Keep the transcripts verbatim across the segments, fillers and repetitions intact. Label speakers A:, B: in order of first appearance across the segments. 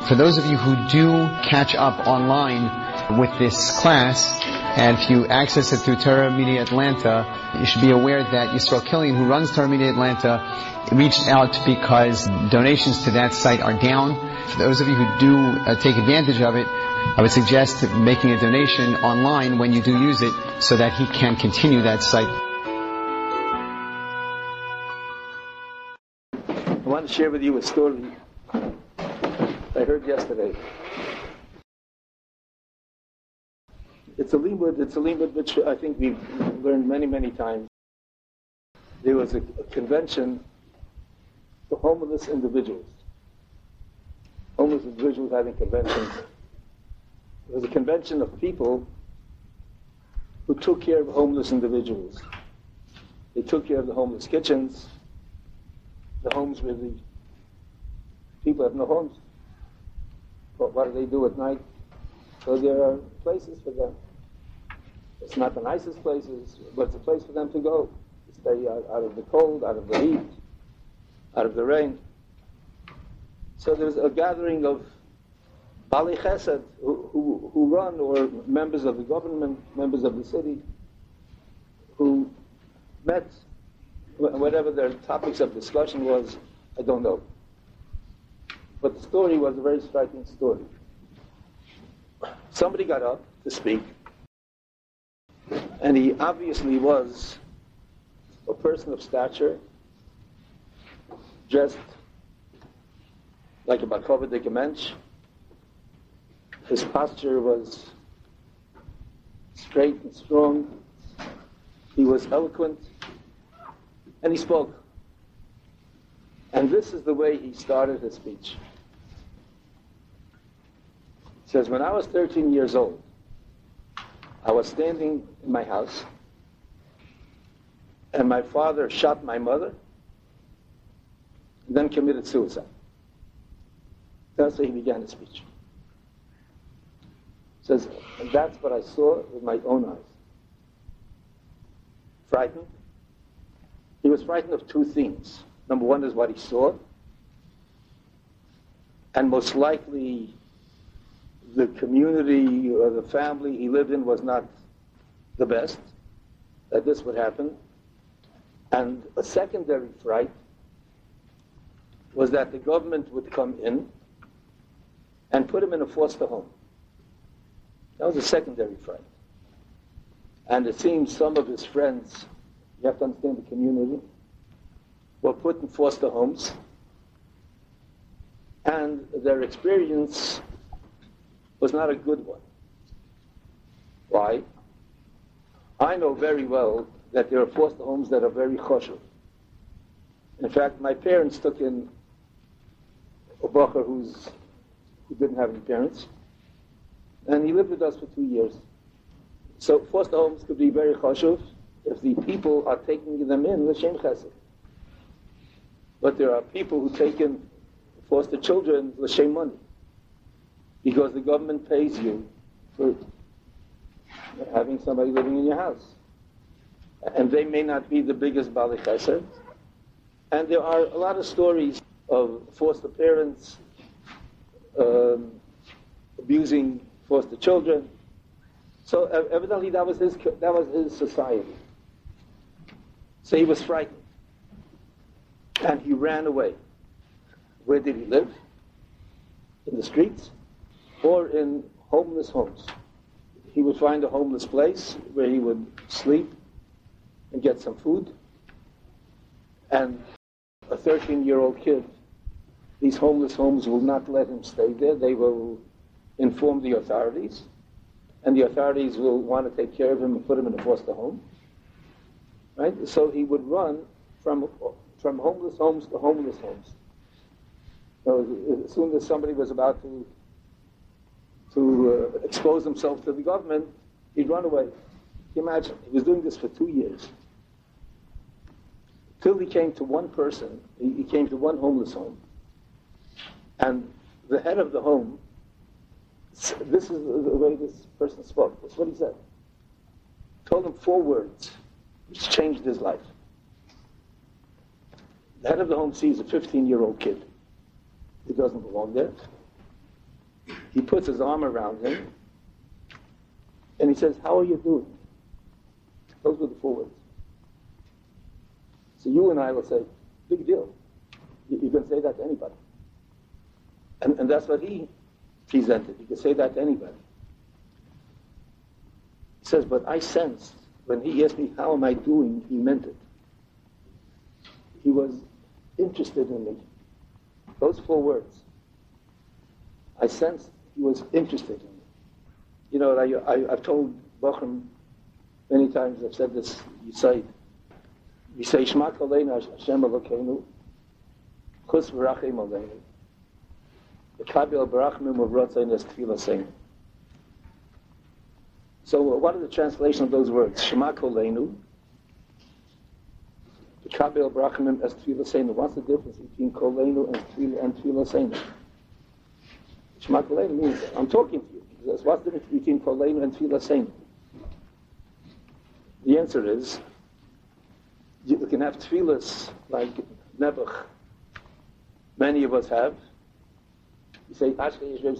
A: For those of you who do catch up online with this class, and if you access it through Torah Media Atlanta, you should be aware that Yisrael Killian, who runs Torah Media Atlanta, reached out because donations to that site are down. For those of you who do uh, take advantage of it, I would suggest making a donation online when you do use it so that he can continue that site.
B: I want to share with you a story I heard yesterday. It's a limud, it's a limud which I think we've learned many, many times. There was a, a convention for homeless individuals. Homeless individuals having conventions. It was a convention of people who took care of homeless individuals. They took care of the homeless kitchens, the homes where the people have no homes. But what do they do at night? So there are places for them. It's not the nicest places, but it's a place for them to go, to stay out, out of the cold, out of the heat, out of the rain. So there's a gathering of Bali Chesed who, who, who run, or members of the government, members of the city, who met, whatever their topics of discussion was, I don't know. But the story was a very striking story. Somebody got up to speak, and he obviously was a person of stature, dressed like a Bakover de Gemensch. His posture was straight and strong. He was eloquent, and he spoke. And this is the way he started his speech. He says, when I was thirteen years old, I was standing in my house, and my father shot my mother, and then committed suicide. That's how he began his speech. He says, and that's what I saw with my own eyes. Frightened. He was frightened of two things. Number one is what he saw, and most likely the community or the family he lived in was not the best, that this would happen. And a secondary fright was that the government would come in and put him in a foster home. That was a secondary fright. And it seems some of his friends, you have to understand the community, were put in foster homes, and their experience was not a good one. Why? I know very well that there are foster homes that are very choshev. In fact, my parents took in a bacher who's, who didn't have any parents, and he lived with us for two years. So foster homes could be very choshev if the people are taking them in l'shem chesed. But there are people who take in foster children l'shem money, because the government pays you for having somebody living in your house. And they may not be the biggest Bali Chesed. And there are a lot of stories of foster parents um, abusing foster children. So uh, evidently that was his that was his society. So he was frightened, and he ran away. Where did he live? In the streets, or in homeless homes. He would find a homeless place where he would sleep and get some food. And a thirteen-year-old kid, these homeless homes will not let him stay there. They will inform the authorities, and the authorities will want to take care of him and put him in a foster home. Right? So he would run from from homeless homes to homeless homes. So as soon as somebody was about to to uh, expose himself to the government, he'd run away. Can you imagine? He was doing this for two years. Till he came to one person, he, he came to one homeless home. And the head of the home, this is the way this person spoke. That's what he said. Told him four words, which changed his life. The head of the home sees a fifteen-year-old kid who doesn't belong there. he puts his arm around him, and he says, how are you doing? Those were the four words. So you and I will say, big deal. You, you can say that to anybody. And, and that's what he presented. You can say that to anybody. He says, but I sensed, when he asked me, how am I doing, he meant it. He was interested in me. Those four words. I sensed he was interested in me. You know, I, I, I've told Bochum many times, I've said this, you say, we say, Shema Koleinu Hashem Elokeinu, Chus V'rachim Aleinu, V'kabel Barachmim U'vrotzayin Es Tfilaseinu. So uh, what are the translation of those words? Shema Koleinu, V'kabel Barachmim Es Tfilaseinu. What's the difference between Koleinu and Tfila and Tfilaseinu? Shema Koleinu means, I'm talking to you. What's the difference between Koleinu and Tfilaseinu? The answer is, you can have tefillas like Nebuch. Many of us have. You say, finished.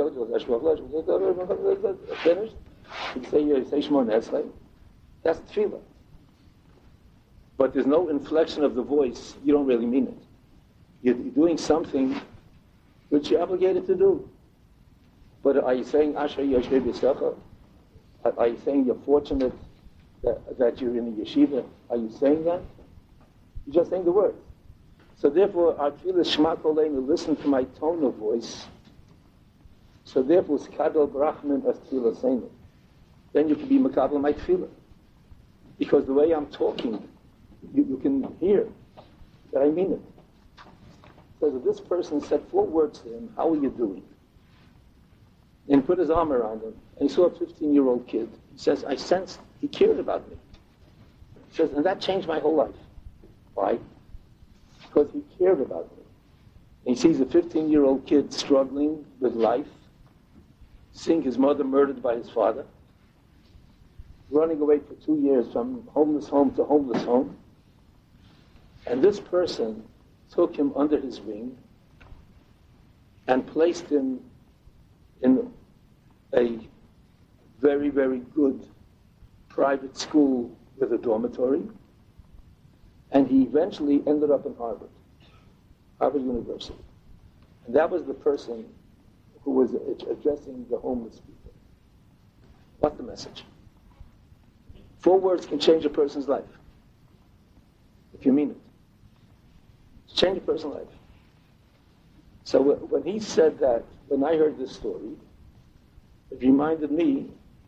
B: You say, you say Shemon Esrei. That's tefillah. But there's no inflection of the voice. You don't really mean it. You're doing something which you're obligated to do. But are you saying, Asher Yoshe B'Secha? Are you saying you're fortunate that, that you're in the yeshiva? Are you saying that? You're just saying the words. So therefore, our tefillah Shema Koleinu, listen to my tone of voice. So therefore, Skadol Brachman as tefillah seinu. Then you can be makabel my tefillah. Because the way I'm talking, you, you can hear that I mean it. So that this person said four words to him, how are you doing? And he put his arm around him, and he saw a fifteen-year-old kid. He says, I sensed he cared about me. He says, and that changed my whole life. Why? Because he cared about me. And he sees a fifteen-year-old kid struggling with life, seeing his mother murdered by his father, running away for two years from homeless home to homeless home. And this person took him under his wing and placed him in a very, very good private school with a dormitory. And he eventually ended up in Harvard, Harvard University. And that was the person who was addressing the homeless people. What's the message? Four words can change a person's life, if you mean it. Change a person's life. So when he said that, when I heard this story, it reminded me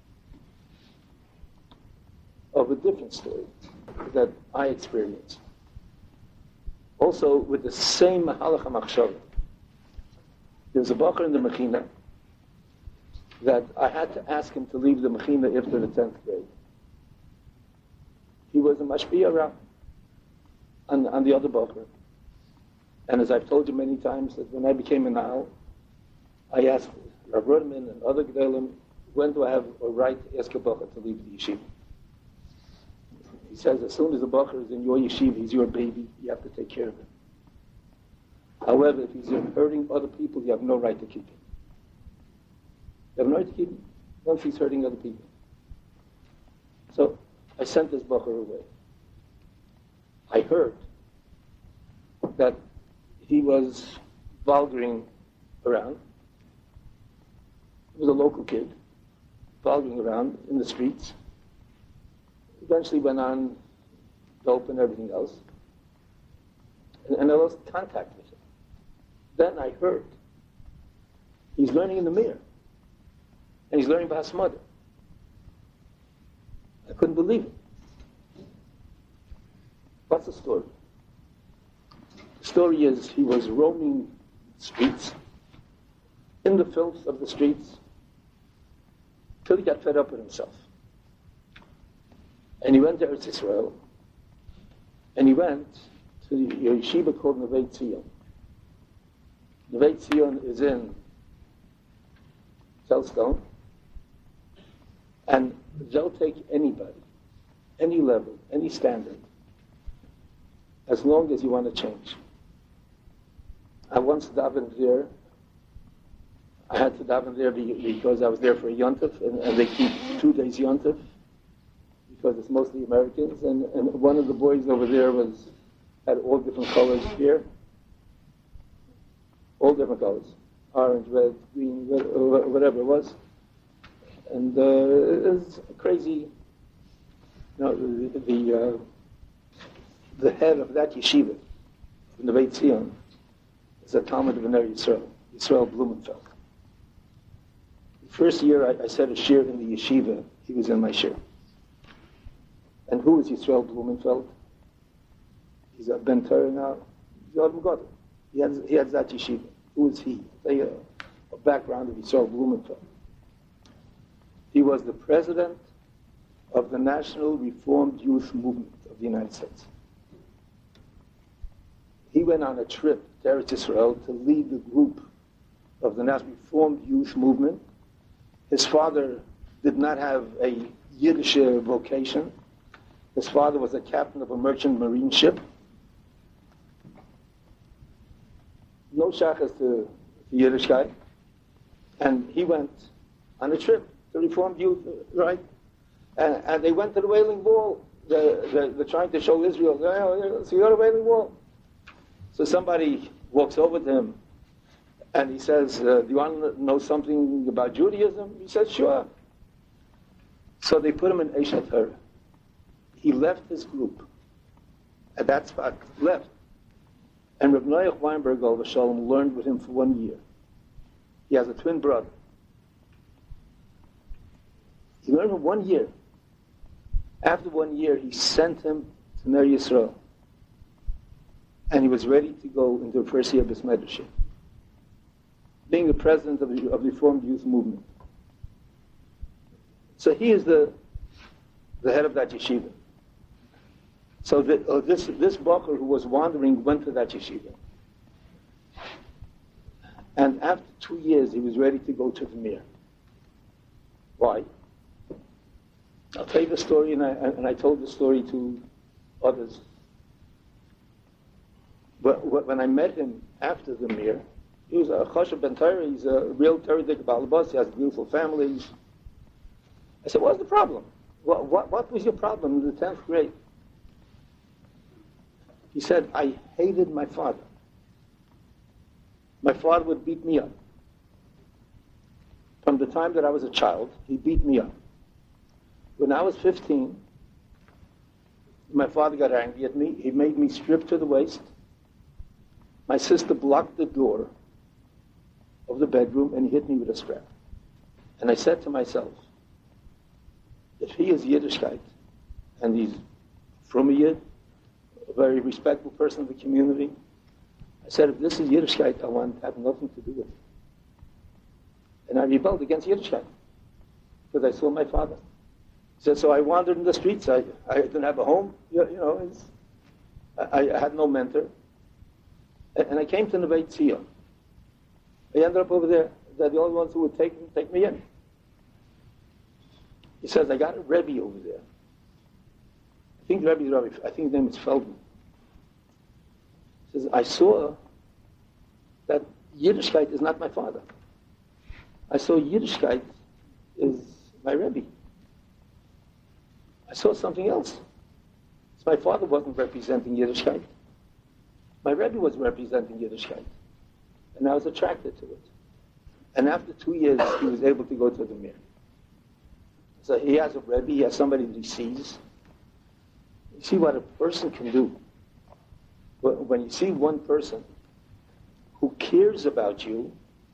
B: of a different story that I experienced. Also with the same Mahalach HaMachshava. There's a bacher in the Mechina that I had to ask him to leave the Mechina after the tenth grade. He was a Mashpia Rab on, on the other bacher. And as I've told you many times, that when I became a Nahal, I asked Rav Rudman and other Gedolim, when do I have a right to ask a bacher to leave the yeshiva? He says, as soon as the bacher is in your yeshiva, he's your baby, you have to take care of him. However, if he's hurting other people, you have no right to keep him. You have no right to keep him once he's hurting other people. So I sent this bacher away. I heard that he was vulgaring around. He was a local kid, vulgaring around in the streets. Eventually went on dope and everything else. And, and I lost contact with him. Then I heard he's learning in the mirror. And he's learning Bas Mother. I couldn't believe it. What's the story? The story is he was roaming the streets, in the filth of the streets, till he got fed up with himself. And he went to Eretz Yisrael, and he went to the yeshiva called Nevei Tzion. Nevei Tzion is in Telstone, and they'll take anybody, any level, any standard, as long as you want to change. I once davened there I had to daven there because I was there for a yontif, and, and they keep two days yontif because it's mostly Americans. And, and one of the boys over there was had all different colors here, all different colors, orange, red, green, red, whatever it was. And uh, it was crazy. You know, the the, uh, the head of that yeshiva in the Beit Zion is a Talmud of Ner Yisrael, Yisrael Blumenfeld. The first year I, I said a shir in the yeshiva, he was in my shir. And who is Yisrael Blumenfeld? He's a Ben Torah now. He's Adam Gadol. He has he has that yeshiva. Who is he? They, uh, a background of Yisrael Blumenfeld. He was the president of the National Reformed Youth Movement of the United States. He went on a trip to Eretz Israel to lead the group of the National Reformed Youth Movement. His father did not have a Yiddish vocation. His father was a captain of a merchant marine ship. No shachas to the Yiddish guy. And he went on a trip to Reformed Youth, right? And, and they went to the Wailing Wall. They're, they're, they're trying to show Israel, oh, so you go to the Wailing Wall. So somebody walks over to him and he says, uh, do you want to know something about Judaism? He says, sure. So they put him in Eshet Torah. He left his group at that spot, left. And Reb Noach Weinberg, Olav Shalom, learned with him for one year. He has a twin brother. He learned for one year. After one year, he sent him to Ner Yisrael. And he was ready to go into the first year of his Medrashim, being the president of the, of the Reformed Youth Movement. So he is the, the head of that yeshiva. So the, uh, this this bacher who was wandering went to that yeshiva. And after two years, he was ready to go to the Mir. Why? I'll tell you the story, and I, and I told the story to others. But when I met him after the Mir, he was a Choshev Ben Torah, he's a real Torah-dik Balabas, he has beautiful families. I said, what's the problem? What, what, what was your problem in the tenth grade? He said, I hated my father. My father would beat me up. From the time that I was a child, he beat me up. When I was fifteen, my father got angry at me. He made me strip to the waist. My sister blocked the door of the bedroom and he hit me with a strap. And I said to myself, if he is Yiddishkeit, and he's from a Yid, a very respectful person of the community, I said, if this is Yiddishkeit, I want to have nothing to do with it. And I rebelled against Yiddishkeit because I saw my father. He said, so I wandered in the streets. I, I didn't have a home. You, you know, it's, I, I had no mentor. And, and I came to Neve Tzion. I ended up over there. They're the only ones who would take, take me in. He says, I got a Rebbe over there. I think the Rebbe's Rebbe, I think his name is Feldman. He says, I saw that Yiddishkeit is not my father. I saw Yiddishkeit is my Rebbe. I saw something else. So my father wasn't representing Yiddishkeit. My Rebbe was representing Yiddishkeit. And I was attracted to it. And after two years, he was able to go to the Mir. So he has a Rebbe, he has somebody that he sees. You see what a person can do. When you see one person who cares about you,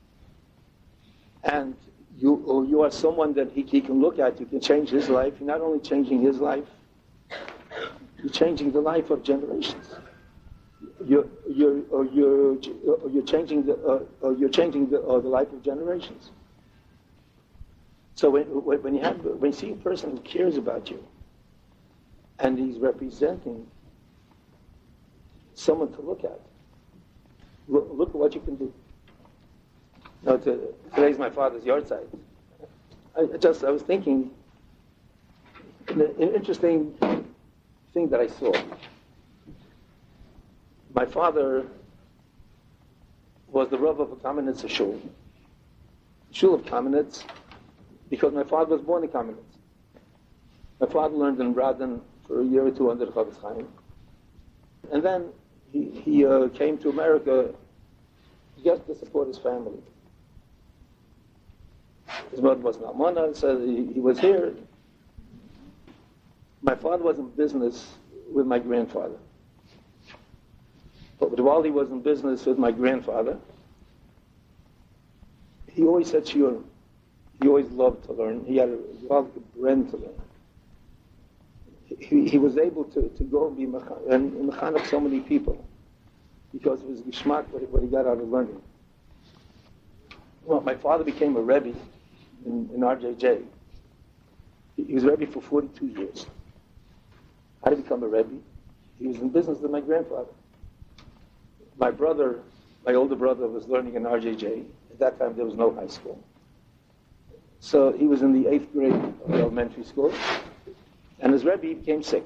B: and you, or you are someone that he, he can look at, you can change his life. You're not only changing his life, you're changing the life of generations. You're you're or you're or you're changing the uh, or you're changing the, uh, the life of generations. So when when you have when you see a person who cares about you, and he's representing someone to look at, look, look at what you can do. Now, to, today's my father's yahrzeit. I, I just I was thinking an, an interesting thing that I saw. My father was the Rav of a Kamenetz shul, shul of Kamenetz because my father was born in Kamenetz. My father learned in Radin for a year or two under the Chofetz Chaim. And then he, he uh, came to America just to support his family. His mother was an almana, so he, he was here. My father was in business with my grandfather. But while he was in business with my grandfather, he always said shiurim. He always loved to learn. He had a lot of brain to learn. He, he was able to, to go and be mechan- and mechanech so many people because of his geschmack, what he, what he got out of learning. Well, my father became a Rebbe in, in R J J. He, he was Rebbe for forty-two years. How did he become a Rebbe? He was in business with my grandfather. My brother, my older brother, was learning in R J J. At that time, there was no high school. So he was in the eighth grade of elementary school, and his Rebbe became sick.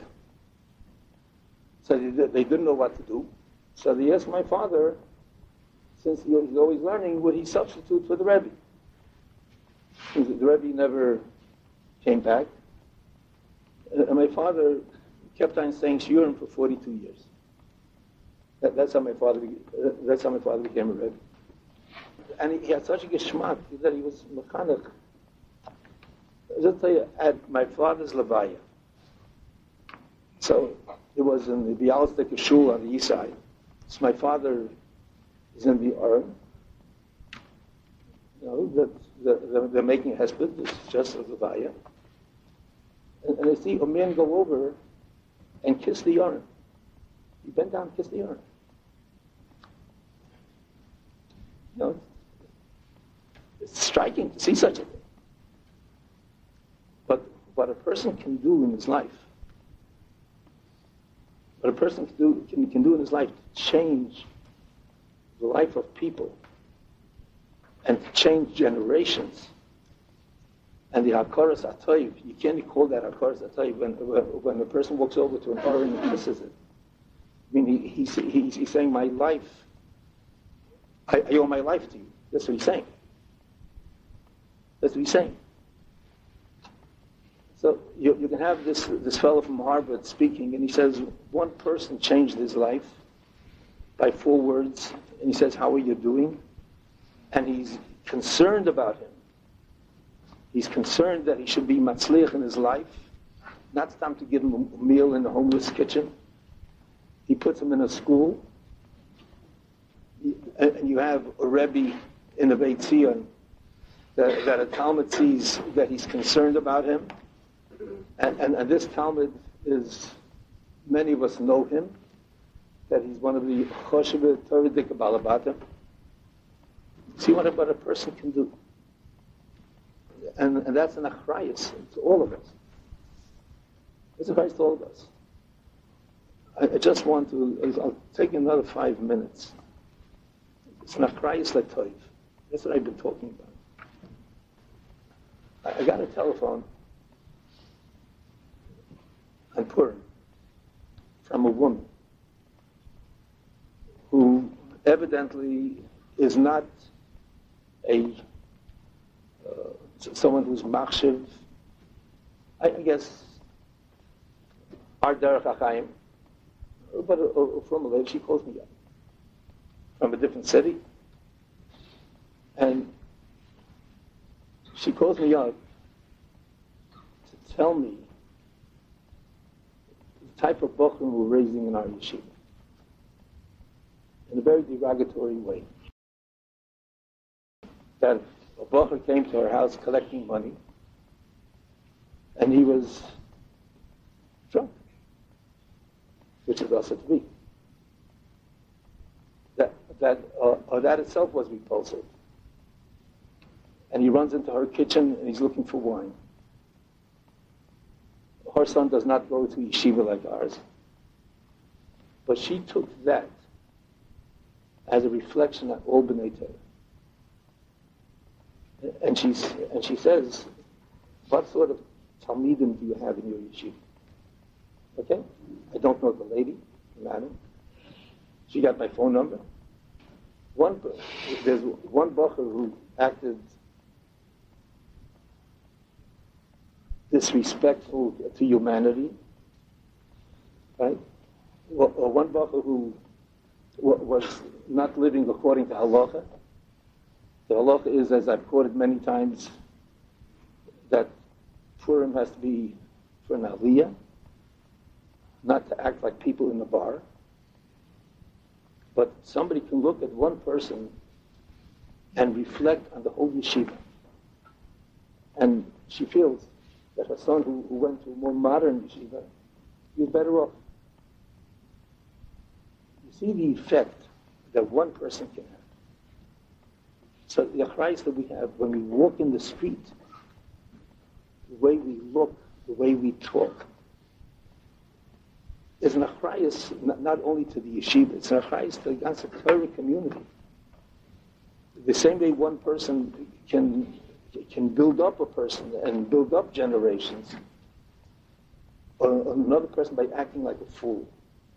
B: So they, they didn't know what to do. So they asked my father, since he was always learning, would he substitute for the Rebbe? The Rebbe never came back. And my father kept on saying shiurim for forty-two years. That, that's how my father. That's how my father became a Rebbe. And he, he had such a geschmack that he was mechanech. I'll just tell you, at my father's levaya. So it was in the Bialystok shul on the east side. So my father is in the urn. You know, that the, they're making a hesped, it's just a levaya. And, and I see a man go over and kiss the urn. He bent down and kissed the urn. You know, it's striking to see such a thing. But what a person can do in his life, what a person can do, can, can do in his life to change the life of people and to change generations. And the Hakaras Atoiv, you can't call that Hakaras Atoiv when, when a person walks over to an urn and kisses it. I mean, he, he's, he's, he's saying, my life, I, I owe my life to you. That's what he's saying. That's what he's saying. So you, you can have this, this fellow from Harvard speaking, and he says, one person changed his life by four words, and he says, how are you doing? And he's concerned about him. He's concerned that he should be matzliach in his life, not time to give him a meal in the homeless kitchen. He puts him in a school, and you have a Rebbe in the Beit Zion that, that a Talmud sees that he's concerned about him, and, and, and this Talmud is, many of us know him, that he's one of the Choshev Torah Dikabal Balabatim. See what a, what a person can do. And, and that's an achrayus to all of us. It's a advice to all of us. I, I just want to, I'll take another five minutes. It's an achrayus letoiv. That's what I've been talking about. I, I got a telephone on Purim from a woman who evidently is not a uh, someone who's machshiv, I, I guess, our derech hachayim, but uh, uh, from a lady, she calls me up from a different city, and she calls me up to tell me the type of bochum we're raising in our yeshiva in a very derogatory way. That a bocher came to her house collecting money, and he was drunk, which is also to be. That that uh, uh, that itself was repulsive. And he runs into her kitchen and he's looking for wine. Her son does not go to yeshiva like ours, but she took that as a reflection of all B'nai Torah. And she's and she says, what sort of talmidim do you have in your yeshiva? Okay? I don't know the lady, madam. She got my phone number. One, there's one bacher who acted disrespectful to humanity, right? Well, one bacher who was not living according to halacha. The halacha is, as I've quoted many times, that Purim has to be for an aliyah, not to act like people in the bar. But somebody can look at one person and reflect on the whole yeshiva. And she feels that her son, who, who went to a more modern yeshiva, is better off. You see the effect that one person can have. So the achrayus that we have when we walk in the street, the way we look, the way we talk, is an achrayus not, not only to the yeshiva, it's an achrayus to the ganze Torah community. The same way one person can can build up a person and build up generations, or another person by acting like a fool,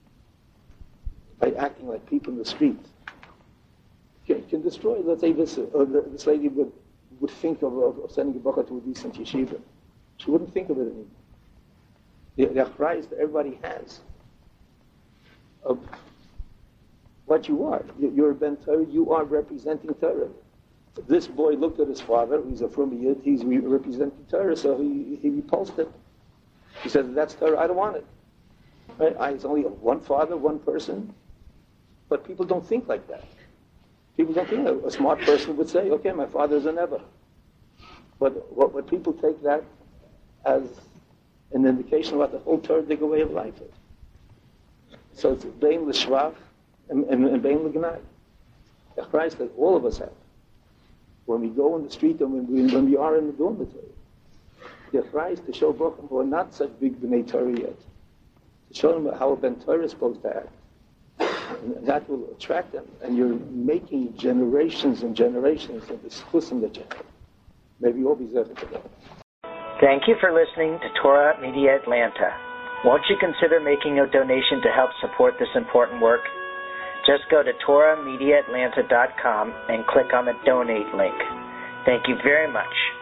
B: by acting like people in the street, can, can destroy. Let's say this, uh, this lady would, would think of, of, of sending a bacher to a decent yeshiva. She wouldn't think of it anymore. The, the achrayus that everybody has of what you are. You're a Ben Torah, you are representing Torah. This boy looked at his father, he's a from Yid, he's re- representing Torah, so he, he repulsed it. He said, that's Torah, I don't want it. Right? I, it's only one father, one person. But people don't think like that. People don't think that. A smart person would say, okay, my father's a never. But what, what people take that as an indication of what the whole Torah way of life is. So it's Bein L'Shvach and, and, and Bein L'Gnai. The Christ that all of us have. When we go in the street and when we, when we are in the dormitory, the Christ to show Bochum who are not such big B'nai Torah yet, to show them how a Ben Torah is supposed to act. And that will attract them. And you're making generations and generations of this chusim that you have. Maybe all be zeichet to that.
C: Thank you for listening to Torah Media Atlanta. Won't you consider making a donation to help support this important work? Just go to Torah Media Atlanta dot com and click on the donate link. Thank you very much.